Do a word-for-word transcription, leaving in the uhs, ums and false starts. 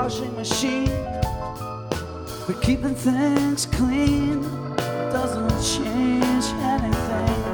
washing machine, but keeping things clean doesn't change anything.